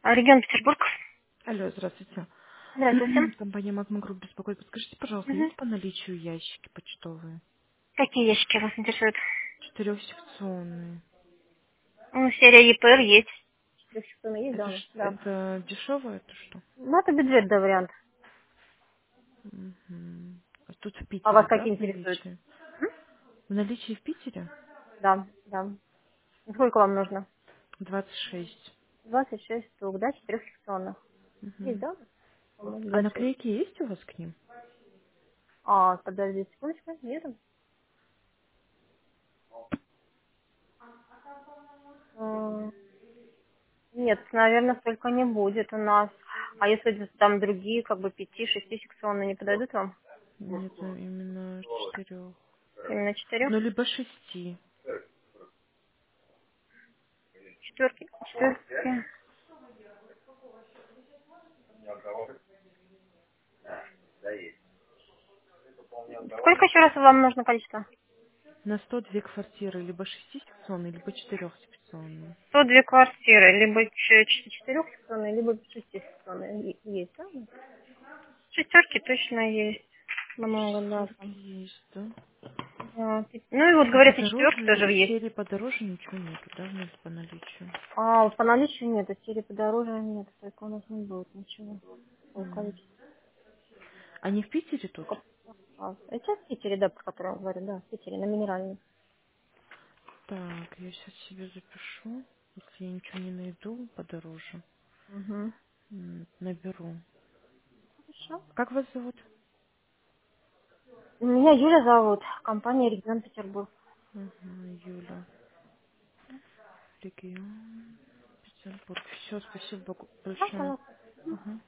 Регион Петербург. Алло, здравствуйте. Здравствуйте. Компания Магма Групп беспокоит. Подскажите, пожалуйста, Мгм. есть по наличию ящики почтовые? Какие ящики вас интересуют? Четырехсекционные. Ну, серия EPR есть. Четырехсекционные есть, Это, да. Да. это дешево, это что? Ну, это бюджет, да, вариант. Мгм. А тут в А вас Питере, да, какие в интересуют? наличии? М? В наличии в Питере? Да, да. Сколько вам нужно? 26. 26 штук, да, четырехсекционных. Есть, Мгм. да? По-моему, А 26. наклейки есть у вас к ним? А, подождите, секундочку, нету? М, Нет, наверное, столько не будет у нас. А если там другие, как бы 5-6 секционные не подойдут вам? Нет, именно четырех. Именно 4? Ну, либо 6. Четверки. Четверки. Сколько еще раз вам нужно количество? На 102 квартиры, либо 6-секционные, либо 4-секционные. 102 квартиры, либо четырехсекционные, либо шестисекционные. Есть, да? Шестерки точно есть. Много, да, Шестерки там. есть, да? Да, ну и вот А говорят, и четверки тоже подороже, есть. серии подороже ничего нету, да, нет по наличию? А по наличию нет, а серии подороже нет, только у нас не будет ничего. Такого М. количества. Они в Питере тут? Только это в Питере, да, про который я говорю, да, в Питере, на минеральной. Так, я сейчас себе запишу. Если я ничего не найду подороже, Угу. наберу. Хорошо. Как вас зовут? Меня Юля зовут, компания Регион Петербург. Ага, Юля. Регион Петербург. Все, спасибо Да, большое. пожалуйста. Ага.